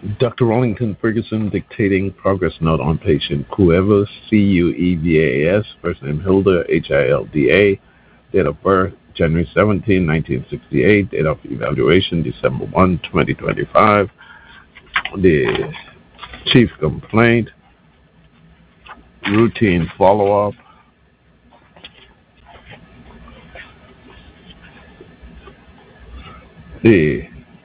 Dr. Rollington Ferguson dictating progress note on patient Cuevas, Cuevas, first name Hilda, Hilda, date of birth January 17, 1968, date of evaluation December 1, 2025. The chief complaint, routine follow-up. The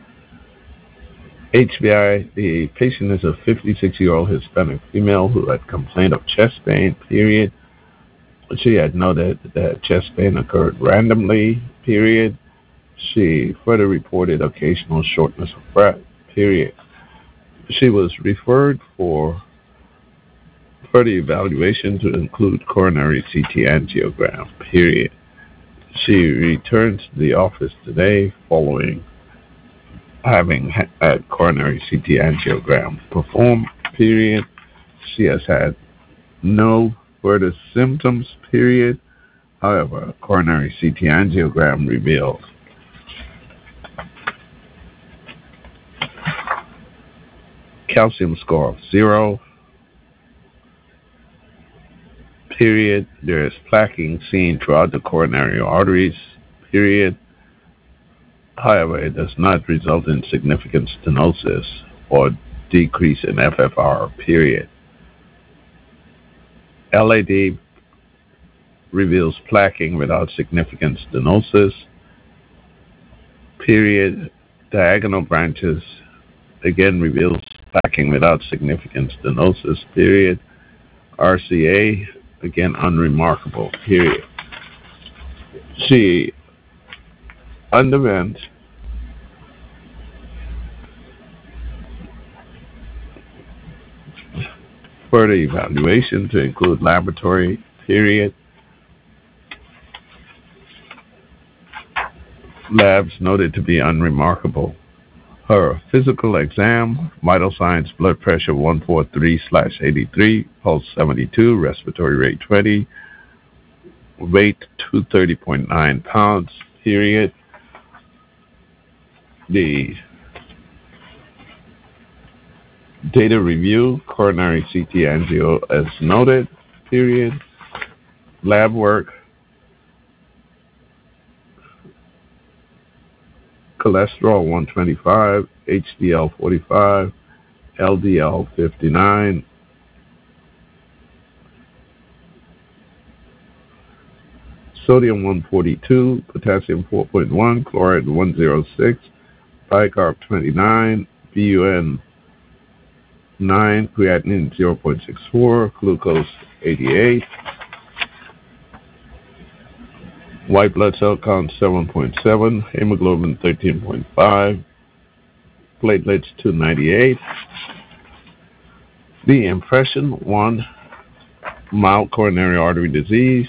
HBI, the patient is a 56-year-old Hispanic female who had complained of chest pain, period. She had noted that chest pain occurred randomly, period. She further reported occasional shortness of breath, period. She was referred for further evaluation to include coronary CT angiogram, period. She returned to the office today following having had coronary CT angiogram performed, period. She has had no further symptoms, period. However, coronary CT angiogram revealed calcium score of 0, period. There is plaquing seen throughout the coronary arteries, period. However, it does not result in significant stenosis or decrease in FFR, period. LAD reveals plaquing without significant stenosis, period. Diagonal branches again reveals plaquing without significant stenosis, period. RCA, again unremarkable, period. She underwent further evaluation to include laboratory, period. Labs noted to be unremarkable. Her physical exam, vital signs, blood pressure 143/83, pulse 72, respiratory rate 20, weight 230.9 pounds, period. The data review, coronary CT angio as noted, period. Lab work, cholesterol 125, HDL 45, LDL 59, sodium 142, potassium 4.1, chloride 106, bicarb 29, BUN 9, creatinine 0.64, glucose 88, white blood cell count 7.7, hemoglobin 13.5, platelets 298. The impression 1, mild coronary artery disease.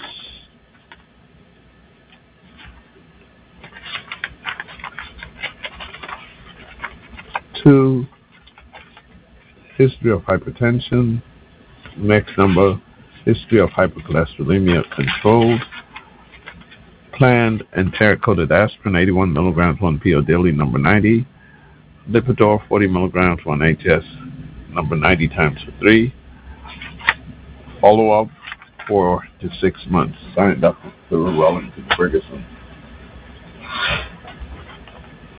2, history of hypertension. Next number, history of hypercholesterolemia controlled. Planned enteric-coated aspirin 81 milligrams 1 PO daily, number 90. Lipitor 40 milligrams 1 HS, number 90 times 3. Follow-up 4 to 6 months. Signed up for Rollington Ferguson.